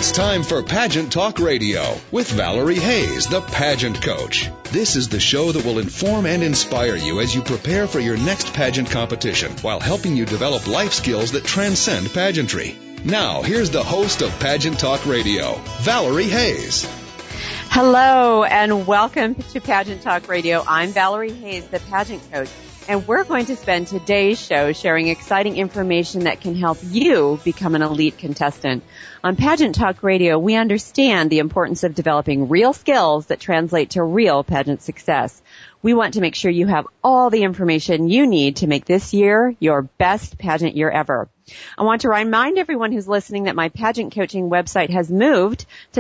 It's time for Pageant Talk Radio with Valerie Hayes, the pageant coach. This is the show that will inform and inspire you as you prepare for your next pageant competition while helping you develop life skills that transcend pageantry. Now, here's the host of Pageant Talk Radio, Valerie Hayes. Hello, and welcome to Pageant Talk Radio. I'm Valerie Hayes, the pageant coach, and we're going to spend today's show sharing exciting information that can help you become an elite contestant. On Pageant Talk Radio, we understand the importance of developing real skills that translate to real pageant success. We want to make sure you have all the information you need to make this year your best pageant year ever. I want to remind everyone who's listening that my pageant coaching website has moved to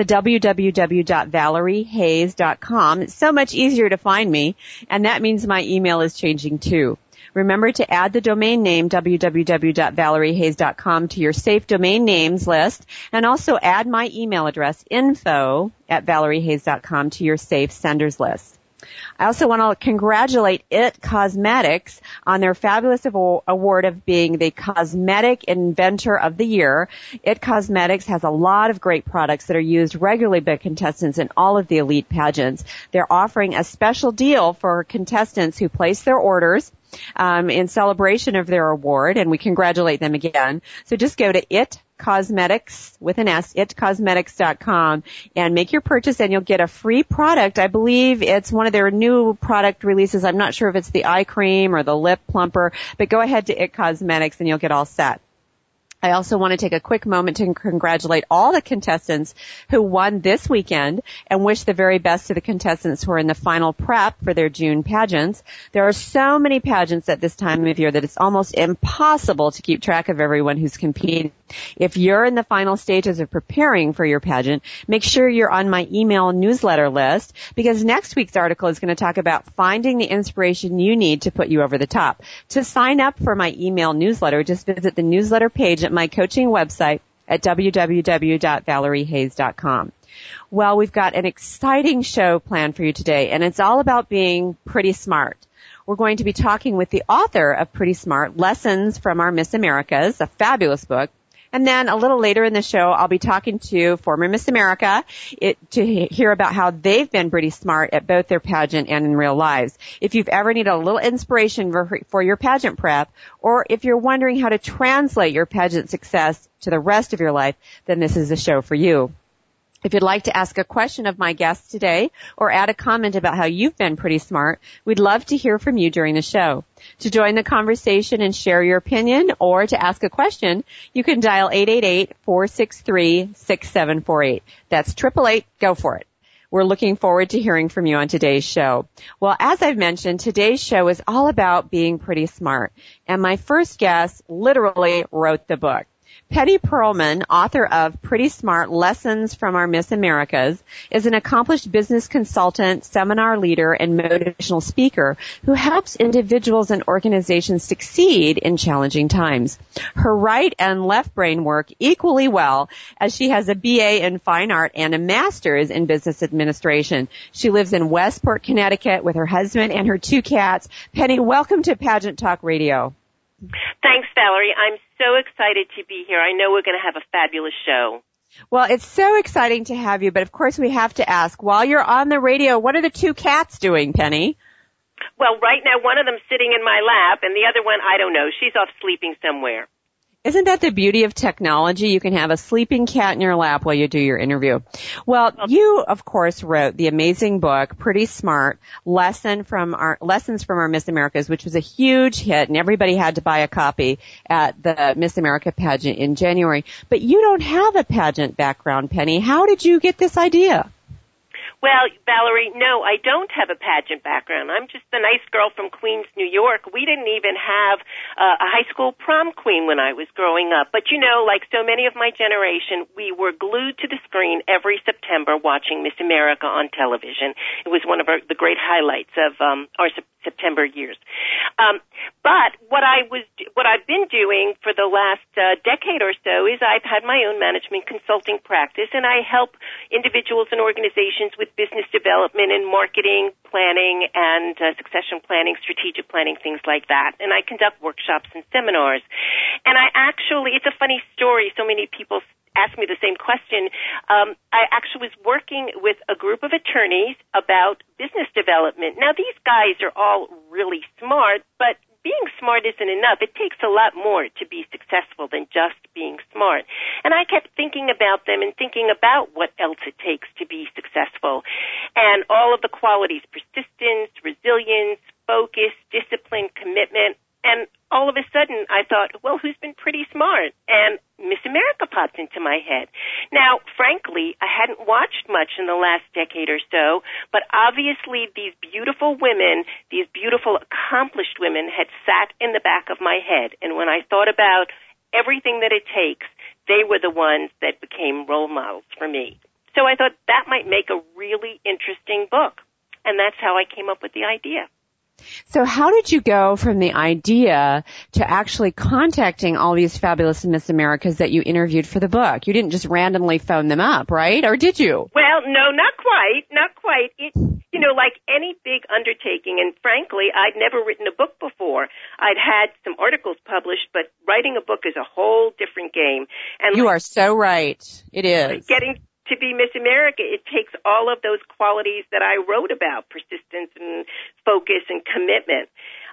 www.valeriehayes.com. It's so much easier to find me, and that means my email is changing too. Remember to add the domain name www.valeriehayes.com to your safe domain names list, and also add my email address info@valeriehayes.com to your safe senders list. I also want to congratulate IT Cosmetics on their fabulous award of being the Cosmetic Inventor of the Year. IT Cosmetics has a lot of great products that are used regularly by contestants in all of the elite pageants. They're offering a special deal for contestants who place their orders in celebration of their award, and we congratulate them again. So just go to IT Cosmetics with an S, itcosmetics.com, and make your purchase, and you'll get a free product. I believe it's one of their new product releases. I'm not sure if it's the eye cream or the lip plumper, but go ahead to IT Cosmetics and you'll get all set. I also want to take a quick moment to congratulate all the contestants who won this weekend and wish the very best to the contestants who are in the final prep for their June pageants. There are so many pageants at this time of year that it's almost impossible to keep track of everyone who's competing. If you're in the final stages of preparing for your pageant, make sure you're on my email newsletter list, because next week's article is going to talk about finding the inspiration you need to put you over the top. To sign up for my email newsletter, just visit the newsletter page at my coaching website at www.valeriehayes.com. Well, we've got an exciting show planned for you today, and it's all about being pretty smart. We're going to be talking with the author of Pretty Smart, Lessons from Our Miss Americas, a fabulous book. And then a little later in the show, I'll be talking to former Miss America to hear about how they've been pretty smart at both their pageant and in real lives. If you've ever needed a little inspiration for your pageant prep, or if you're wondering how to translate your pageant success to the rest of your life, then this is the show for you. If you'd like to ask a question of my guests today or add a comment about how you've been pretty smart, we'd love to hear from you during the show. To join the conversation and share your opinion or to ask a question, you can dial 888-463-6748. That's 888, go for it. We're looking forward to hearing from you on today's show. Well, as I've mentioned, today's show is all about being pretty smart. And my first guest literally wrote the book. Penny Pearlman, author of Pretty Smart, Lessons from Our Miss Americas, is an accomplished business consultant, seminar leader, and motivational speaker who helps individuals and organizations succeed in challenging times. Her right and left brain work equally well, as she has a BA in fine art and a master's in business administration. She lives in Westport, Connecticut with her husband and her 2 cats. Penny, welcome to Pageant Talk Radio. Thanks, Valerie. I'm so excited to be here. I know we're going to have a fabulous show. Well, it's so exciting to have you, but of course we have to ask, while you're on the radio, what are the 2 cats doing, Penny? Well, right now one of them's sitting in my lap, and the other one, I don't know. She's off sleeping somewhere. Isn't that the beauty of technology? You can have a sleeping cat in your lap while you do your interview. Well, you, of course, wrote the amazing book, Pretty Smart, Lessons from Our Miss Americas, which was a huge hit, and everybody had to buy a copy at the Miss America pageant in January. But you don't have a pageant background, Penny. How did you get this idea? Well, Valerie, no, I don't have a pageant background. I'm just a nice girl from Queens, New York. We didn't even have a high school prom queen when I was growing up. But, you know, like so many of my generation, we were glued to the screen every September watching Miss America on television. It was one of the great highlights of our September years. But what I've been doing for the last decade or so is I've had my own management consulting practice, and I help individuals and organizations with business development and marketing planning and succession planning, strategic planning, things like that. And I conduct workshops and seminars. And it's a funny story. So many people asked me the same question. I actually was working with a group of attorneys about business development. Now, these guys are all really smart, but being smart isn't enough. It takes a lot more to be successful than just being smart. And I kept thinking about them and thinking about what else it takes to be successful. And all of the qualities, persistence, resilience, focus, discipline, commitment. And all of a sudden, I thought, well, who's been pretty smart? And Miss America popped into my head. Now, frankly, I hadn't watched much in the last decade or so, but obviously these beautiful women, these beautiful, accomplished women had sat in the back of my head. And when I thought about everything that it takes, they were the ones that became role models for me. So I thought that might make a really interesting book. And that's how I came up with the idea. So how did you go from the idea to actually contacting all these fabulous Miss Americas that you interviewed for the book? You didn't just randomly phone them up, right? Or did you? Well, no, not quite. It's, like any big undertaking, and frankly, I'd never written a book before. I'd had some articles published, but writing a book is a whole different game. And you are so right. It is. Getting to be Miss America, it takes all of those qualities that I wrote about, persistence and focus and commitment.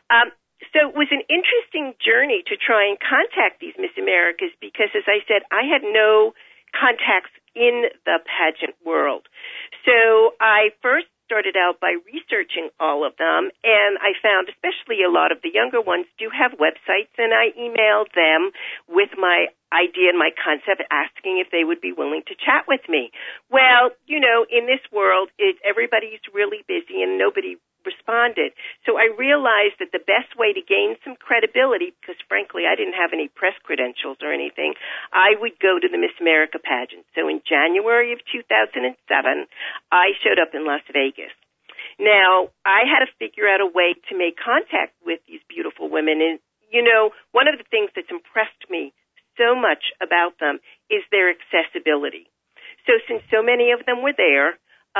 So it was an interesting journey to try and contact these Miss Americas because, as I said, I had no contacts in the pageant world. So I first started out by researching all of them, and I found especially a lot of the younger ones do have websites, and I emailed them with my idea and my concept, asking if they would be willing to chat with me. Well, in this world, everybody's really busy and nobody responded. So I realized that the best way to gain some credibility, because frankly I didn't have any press credentials or anything, I would go to the Miss America pageant. So in January of 2007, I showed up in Las Vegas. Now, I had to figure out a way to make contact with these beautiful women. And, one of the things that's impressed me so much about them is their accessibility. So since so many of them were there,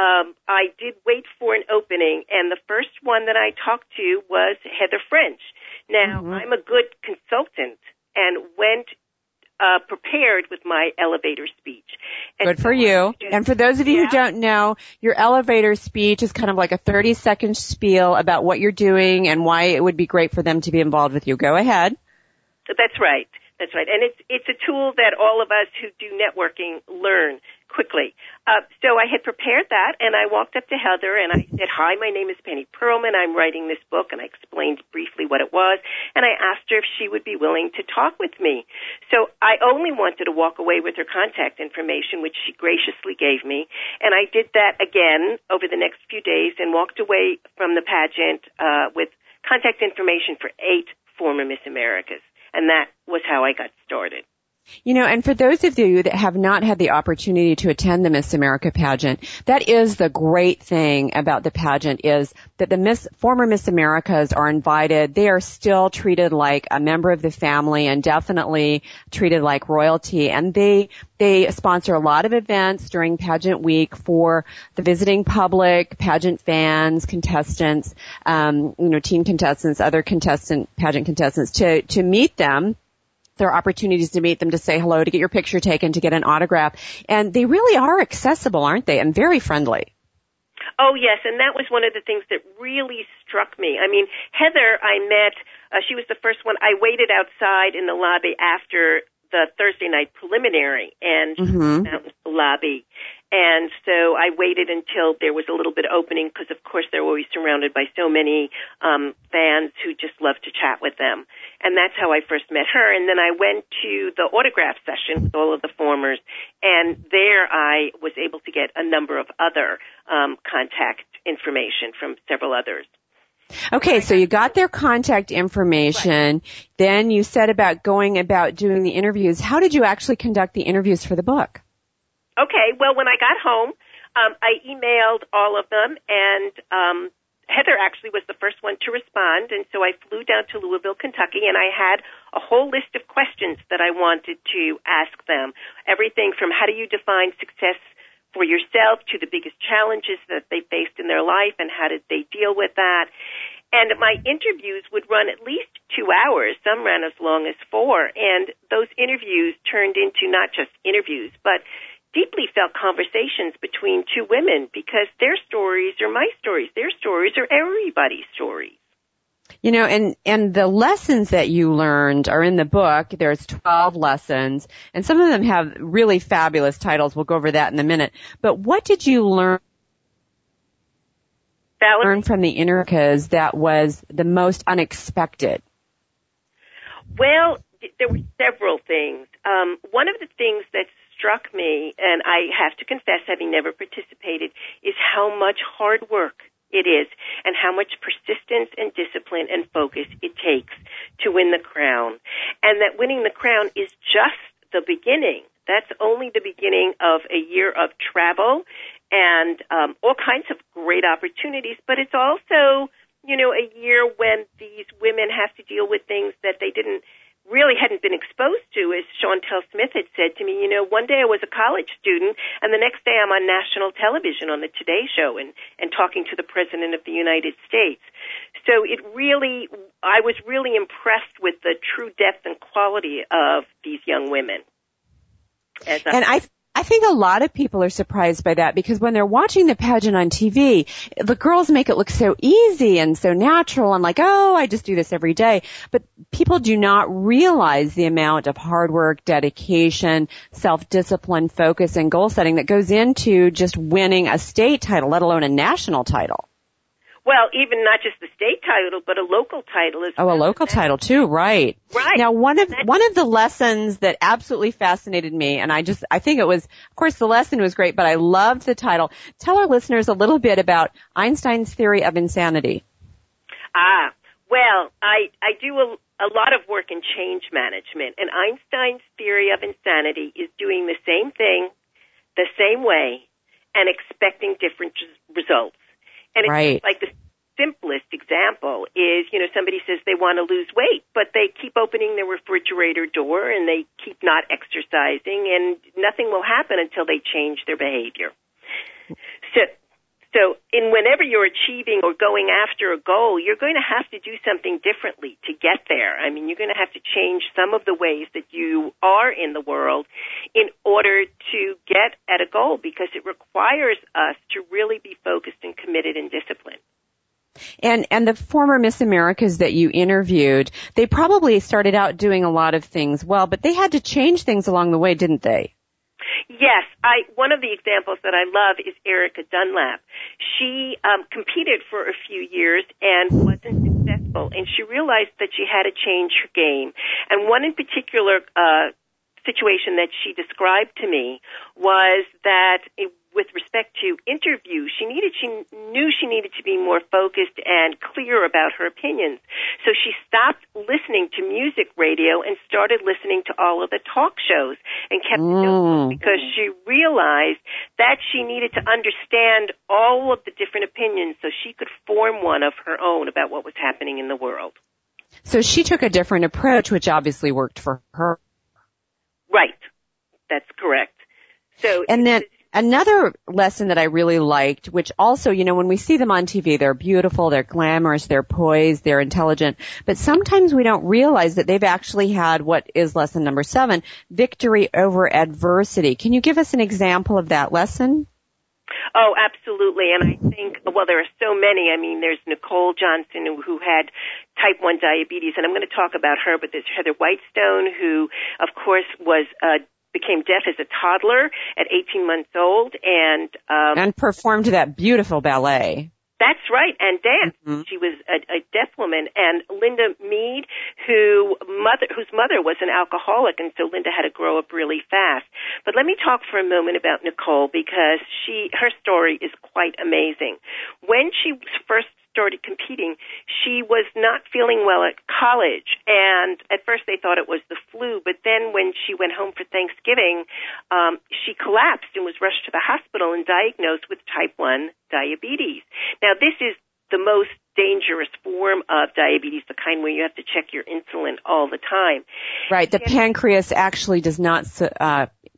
I did wait for an opening, and the first one that I talked to was Heather French. Now, I'm a good consultant and went prepared with my elevator speech. And good for you. And for those of you who don't know, your elevator speech is kind of like a 30-second spiel about what you're doing and why it would be great for them to be involved with you. Go ahead. That's right. That's right. And it's a tool that all of us who do networking learn quickly. So I had prepared that, and I walked up to Heather, and I said, hi, my name is Penny Perlman. I'm writing this book, and I explained briefly what it was, and I asked her if she would be willing to talk with me. So I only wanted to walk away with her contact information, which she graciously gave me, and I did that again over the next few days and walked away from the pageant with contact information for 8 former Miss Americas. And that was how I got started. And for those of you that have not had the opportunity to attend the Miss America pageant, that is the great thing about the pageant is that the former Miss Americas are invited. They are still treated like a member of the family and definitely treated like royalty. And they sponsor a lot of events during pageant week for the visiting public, pageant fans, contestants, team contestants, other pageant contestants to meet them. There are opportunities to meet them, to say hello, to get your picture taken, to get an autograph. And they really are accessible, aren't they? And very friendly. Oh, yes. And that was one of the things that really struck me. I mean, Heather, I met, she was the first one. I waited outside in the lobby after the Thursday night preliminary and lobby. And so I waited until there was a little bit of opening because, of course, they're always surrounded by so many fans who just love to chat with them. And that's how I first met her. And then I went to the autograph session with all of the formers, and there I was able to get a number of other contact information from several others. Okay, so you got their contact information. Right. Then you said about going about doing the interviews. How did you actually conduct the interviews for the book? Okay, well, when I got home, I emailed all of them, and Heather actually was the first one to respond, and so I flew down to Louisville, Kentucky, and I had a whole list of questions that I wanted to ask them. Everything from how do you define success for yourself to the biggest challenges that they faced in their life and how did they deal with that. And my interviews would run at least 2 hours. Some ran as long as 4. And those interviews turned into not just interviews, but deeply felt conversations between two women, because their stories are my stories. Their stories are everybody's stories. You know, and the lessons that you learned are in the book. There's 12 lessons, and some of them have really fabulous titles. We'll go over that in a minute. But what did you learn from the interviews that was the most unexpected? Well, there were several things. One of the things that struck me, and I have to confess, having never participated, is how much hard work it is and how much persistence and discipline and focus it takes to win the crown. And that winning the crown is just the beginning. That's only the beginning of a year of travel and all kinds of great opportunities, but it's also, you know, a year when these women have to deal with things that they hadn't been exposed to. As Chantel Smith had said to me, you know, one day I was a college student, and the next day I'm on national television on the Today Show and talking to the President of the United States. So I was really impressed with the true depth and quality of these young women. I think a lot of people are surprised by that, because when they're watching the pageant on TV, the girls make it look so easy and so natural and like, oh, I just do this every day. But people do not realize the amount of hard work, dedication, self-discipline, focus, and goal setting that goes into just winning a state title, let alone a national title. Well, even not just the state title, but a local title as well. Oh, a local title too, right. Right. Now, one of the lessons that absolutely fascinated me, and I think it was, of course, the lesson was great, but I loved the title. Tell our listeners a little bit about Einstein's theory of insanity. Well, I do a lot of work in change management, and Einstein's theory of insanity is doing the same thing, the same way, and expecting different results. And it's like the simplest example is, you know, somebody says they want to lose weight, but they keep opening their refrigerator door and they keep not exercising, and nothing will happen until they change their behavior. So whenever you're achieving or going after a goal, you're going to have to do something differently to get there. I mean, you're going to have to change some of the ways that you are in the world in order to get at a goal, because it requires us to really be focused and committed and disciplined. And the former Miss Americas that you interviewed, they probably started out doing a lot of things well, but they had to change things along the way, didn't they? Yes, one of the examples that I love is Erica Dunlap. She competed for a few years and wasn't successful, and she realized that she had to change her game. And one in particular situation that she described to me was that with respect to interviews, she knew she needed to be more focused and clear about her opinions. So she stopped listening to music radio and started listening to all of the talk shows and kept notes, because she realized that she needed to understand all of the different opinions so she could form one of her own about what was happening in the world. So she took a different approach, which obviously worked for her. Right. That's correct. So, and then another lesson that I really liked, which also, you know, when we see them on TV, they're beautiful, they're glamorous, they're poised, they're intelligent, but sometimes we don't realize that they've actually had what is lesson number 7, victory over adversity. Can you give us an example of that lesson? Oh, absolutely. And I think, well, there are so many. I mean, there's Nicole Johnson, who had type 1 diabetes, and I'm going to talk about her, but there's Heather Whitestone, who, of course, became deaf as a toddler at 18 months old, and performed that beautiful ballet. That's right, and danced. Mm-hmm. She was a deaf woman. And Linda Mead, whose mother was an alcoholic, and so Linda had to grow up really fast. But let me talk for a moment about Nicole, because her story is quite amazing. When she first started competing, she was not feeling well at college, and at first they thought it was the flu, but then when she went home for Thanksgiving, she collapsed and was rushed to the hospital and diagnosed with type 1 diabetes. Now, this is the most dangerous form of diabetes, the kind where you have to check your insulin all the time. Right, the pancreas actually does not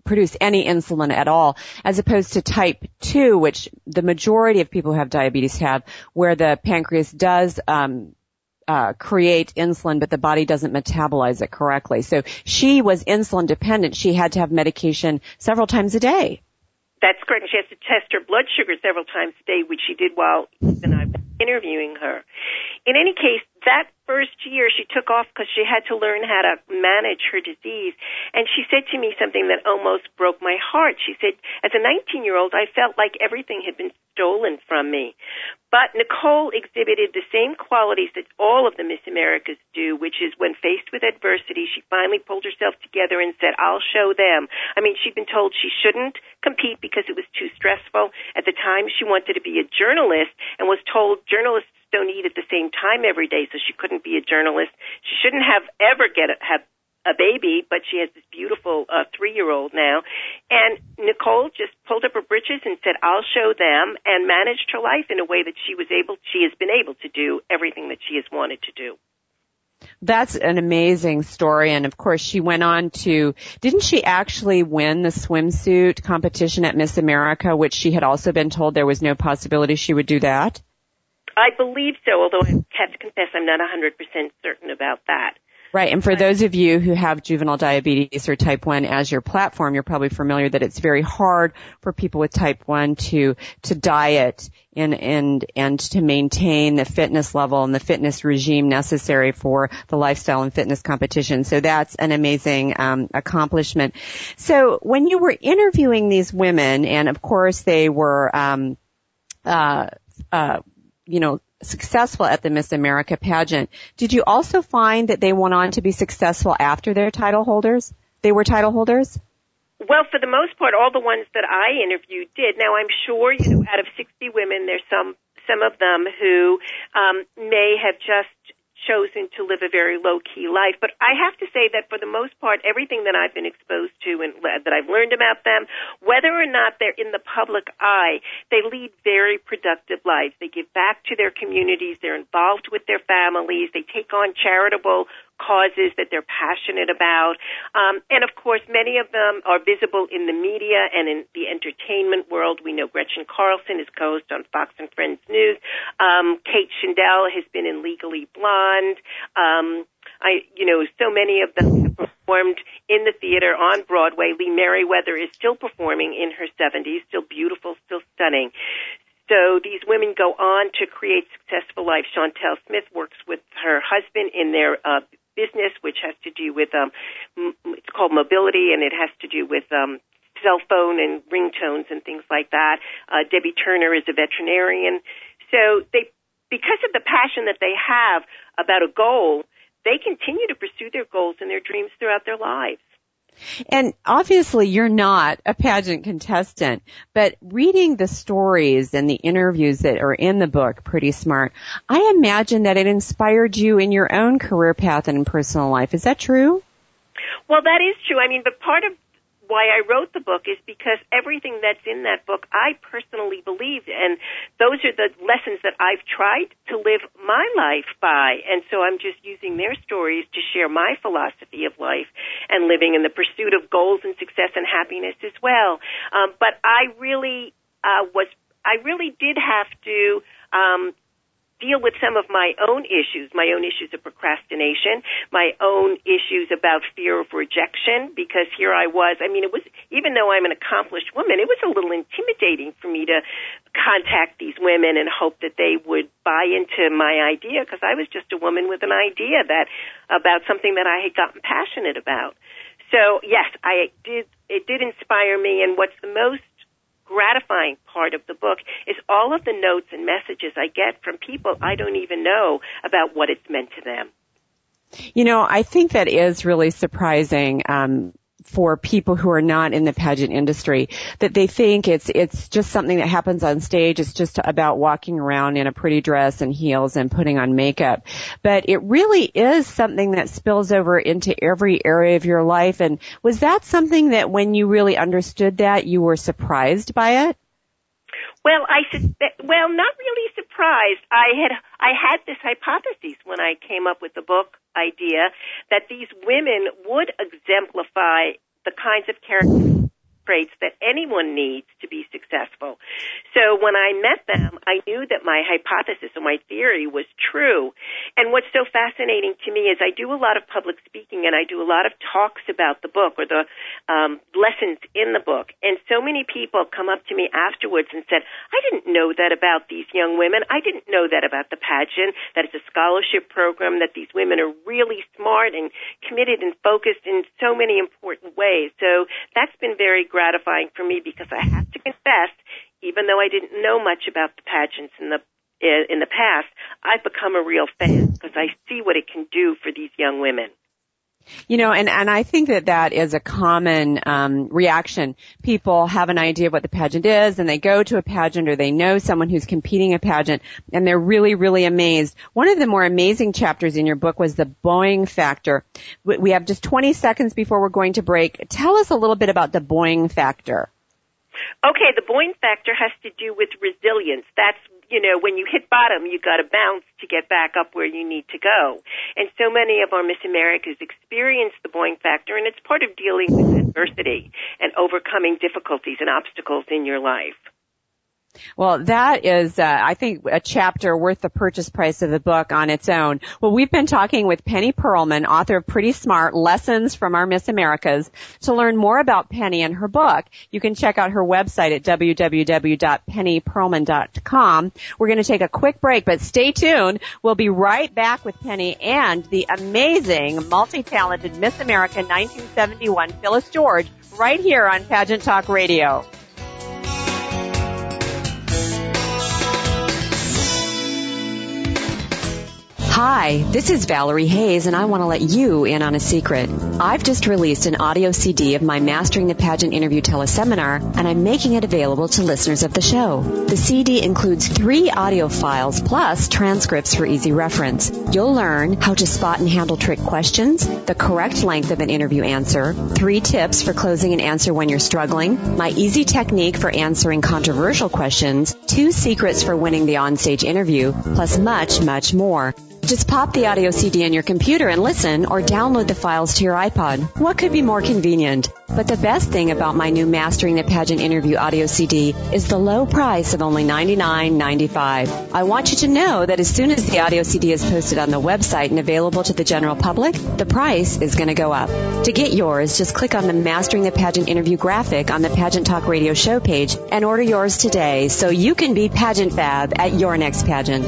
produce any insulin at all, as opposed to type 2, which the majority of people who have diabetes have, where the pancreas does create insulin, but the body doesn't metabolize it correctly. So she was insulin dependent. She had to have medication several times a day. That's correct. She has to test her blood sugar several times a day, which she did while even I was interviewing her. In any case, that first year she took off because she had to learn how to manage her disease. And she said to me something that almost broke my heart. She said, as a 19-year-old, I felt like everything had been stolen from me. But Nicole exhibited the same qualities that all of the Miss Americas do, which is when faced with adversity, she finally pulled herself together and said, I'll show them. I mean, she'd been told she shouldn't compete because it was too stressful. At the time, she wanted to be a journalist and was told journalists don't eat at the same time every day, so she couldn't be a journalist. She shouldn't have ever have a baby, but she has this beautiful 3-year-old now. And Nicole just pulled up her britches and said, I'll show them, and managed her life in a way that she has been able to do everything that she has wanted to do. That's an amazing story. And of course, she went on to, didn't she actually win the swimsuit competition at Miss America, which she had also been told there was no possibility she would do that? I believe so, although I have to confess I'm not 100% certain about that. Right, and for those of you who have juvenile diabetes or type 1 as your platform, you're probably familiar that it's very hard for people with type 1 to diet and to maintain the fitness level and the fitness regime necessary for the lifestyle and fitness competition. So that's an amazing accomplishment. So when you were interviewing these women, and of course they were successful at the Miss America pageant, did you also find that they went on to be successful after their title holders? They were title holders? Well, for the most part, all the ones that I interviewed did. Now, I'm sure, out of 60 women, there's some of them who may have just chosen to live a very low-key life. But I have to say that for the most part, everything that I've been exposed to and that I've learned about them, whether or not they're in the public eye, they lead very productive lives. They give back to their communities. They're involved with their families. They take on charitable causes that they're passionate about. And, of course, many of them are visible in the media and in the entertainment world. We know Gretchen Carlson is co-host on Fox and Friends News. Kate Shindell has been in Legally Blonde. So many of them have performed in the theater on Broadway. Lee Merriweather is still performing in her 70s, still beautiful, still stunning. So these women go on to create successful lives. Chantel Smith works with her husband in their business, which has to do with, it's called mobility, and it has to do with cell phone and ringtones and things like that. Debbie Turner is a veterinarian. So because of the passion that they have about a goal, they continue to pursue their goals and their dreams throughout their lives. And obviously you're not a pageant contestant, but reading the stories and the interviews that are in the book, Pretty Smart, I imagine that it inspired you in your own career path and personal life. Is that true? Well, that is true. I mean, but part of why I wrote the book is because everything that's in that book I personally believed, and those are the lessons that I've tried to live my life by. And so I'm just using their stories to share my philosophy of life and living in the pursuit of goals and success and happiness as well. But I really did have to deal with some of my own issues of procrastination, my own issues about fear of rejection, because here I was. I mean, it was, even though I'm an accomplished woman, it was a little intimidating for me to contact these women and hope that they would buy into my idea, because I was just a woman with an idea about something that I had gotten passionate about. So, yes, it did inspire me, and what's the most gratifying part of the book is all of the notes and messages I get from people I don't even know about what it's meant to them. I think that is really surprising for people who are not in the pageant industry, that they think it's just something that happens on stage. It's just about walking around in a pretty dress and heels and putting on makeup. But it really is something that spills over into every area of your life. And was that something that when you really understood that, you were surprised by it? Well, not really surprised. I had this hypothesis when I came up with the book idea that these women would exemplify the kinds of characteristics traits that anyone needs to be successful. So when I met them, I knew that my hypothesis or my theory was true. And what's so fascinating to me is I do a lot of public speaking and I do a lot of talks about the book or the lessons in the book. And so many people come up to me afterwards and said, I didn't know that about these young women. I didn't know that about the pageant, that it's a scholarship program, that these women are really smart and committed and focused in so many important ways. So that's been very gratifying for me because I have to confess, even though I didn't know much about the pageants in the past, I've become a real fan because I see what it can do for these young women. You know, and I think that is a common reaction. People have an idea of what the pageant is, and they go to a pageant or they know someone who's competing in a pageant, and they're really, really amazed. One of the more amazing chapters in your book was the Boing factor. We have just 20 seconds before we're going to break. Tell us a little bit about the Boing factor. Okay, the Boing factor has to do with resilience. That's, when you hit bottom, you got to bounce to get back up where you need to go. And so many of our Miss Americas experience the Boing factor, and it's part of dealing with adversity and overcoming difficulties and obstacles in your life. Well, that is, I think, a chapter worth the purchase price of the book on its own. Well, we've been talking with Penny Pearlman, author of Pretty Smart, Lessons from Our Miss Americas. To learn more about Penny and her book, you can check out her website at www.pennypearlman.com. We're going to take a quick break, but stay tuned. We'll be right back with Penny and the amazing, multi-talented Miss America 1971, Phyllis George, right here on Pageant Talk Radio. Hi, this is Valerie Hayes, and I want to let you in on a secret. I've just released an audio CD of my Mastering the Pageant Interview Teleseminar, and I'm making it available to listeners of the show. The CD includes 3 audio files plus transcripts for easy reference. You'll learn how to spot and handle trick questions, the correct length of an interview answer, 3 tips for closing an answer when you're struggling, my easy technique for answering controversial questions, 2 secrets for winning the onstage interview, plus much, much more. Just pop the audio CD in your computer and listen, or download the files to your iPod. What could be more convenient? But the best thing about my new Mastering the Pageant Interview audio CD is the low price of only $99.95. I want you to know that as soon as the audio CD is posted on the website and available to the general public, the price is going to go up. To get yours, just click on the Mastering the Pageant Interview graphic on the Pageant Talk Radio show page and order yours today so you can be pageant fab at your next pageant.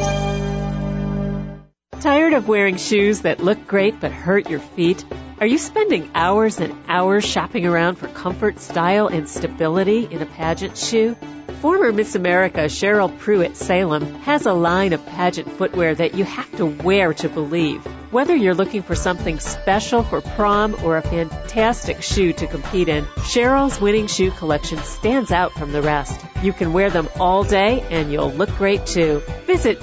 Tired of wearing shoes that look great but hurt your feet? Are you spending hours and hours shopping around for comfort, style, and stability in a pageant shoe? Former Miss America Cheryl Pruitt Salem has a line of pageant footwear that you have to wear to believe. Whether you're looking for something special for prom or a fantastic shoe to compete in, Cheryl's winning shoe collection stands out from the rest. You can wear them all day and you'll look great too. Visit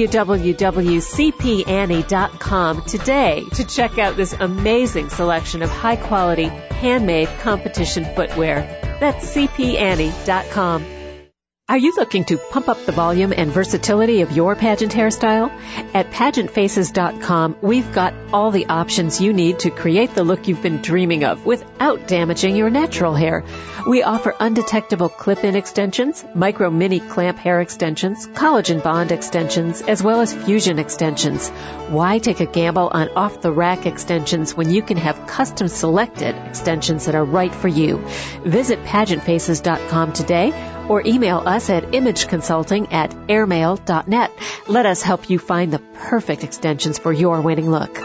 www.cpannie.com today to check out this amazing selection of high-quality, handmade competition footwear. That's cpannie.com. Are you looking to pump up the volume and versatility of your pageant hairstyle? At PageantFaces.com, we've got all the options you need to create the look you've been dreaming of without damaging your natural hair. We offer undetectable clip-in extensions, micro mini clamp hair extensions, collagen bond extensions, as well as fusion extensions. Why take a gamble on off-the-rack extensions when you can have custom-selected extensions that are right for you? Visit PageantFaces.com today or email us at imageconsulting@airmail.net. Let us help you find the perfect extensions for your winning look.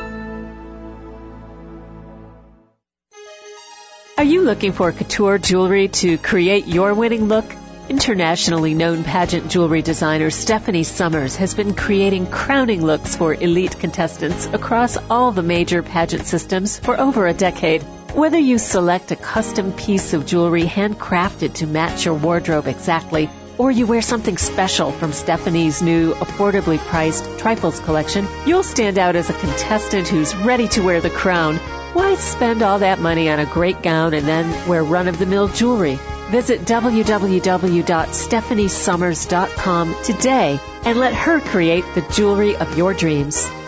Are you looking for couture jewelry to create your winning look? Internationally known pageant jewelry designer Stephanie Summers has been creating crowning looks for elite contestants across all the major pageant systems for over a decade. Whether you select a custom piece of jewelry handcrafted to match your wardrobe exactly, or you wear something special from Stephanie's new affordably priced Trifles collection, you'll stand out as a contestant who's ready to wear the crown. Why spend all that money on a great gown and then wear run-of-the-mill jewelry? Visit www.stephaniesummers.com today and let her create the jewelry of your dreams.